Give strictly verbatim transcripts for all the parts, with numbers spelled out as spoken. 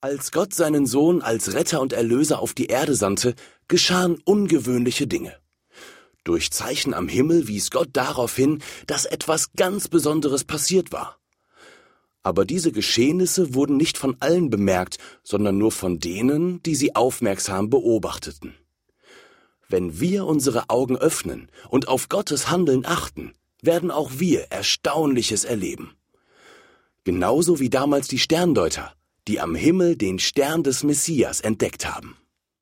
Als Gott seinen Sohn als Retter und Erlöser auf die Erde sandte, geschahen ungewöhnliche Dinge. Durch Zeichen am Himmel wies Gott darauf hin, dass etwas ganz Besonderes passiert war. Aber diese Geschehnisse wurden nicht von allen bemerkt, sondern nur von denen, die sie aufmerksam beobachteten. Wenn wir unsere Augen öffnen und auf Gottes Handeln achten, werden auch wir Erstaunliches erleben. Genauso wie damals die Sterndeuter, die am Himmel den Stern des Messias entdeckt haben.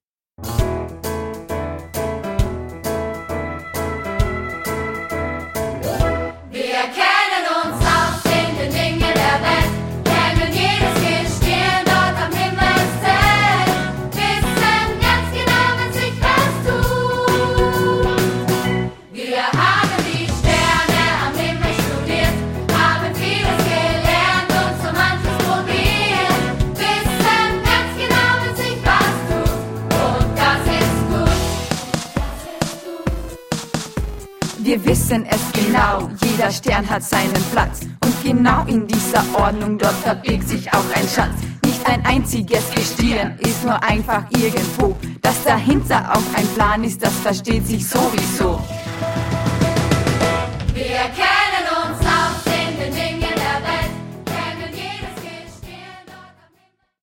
Wir wissen es genau, jeder Stern hat seinen Platz. Und genau in dieser Ordnung, dort verbirgt sich auch ein Schatz. Nicht ein einziges Gestirn ist nur einfach irgendwo. Dass dahinter auch ein Plan ist, das versteht sich sowieso.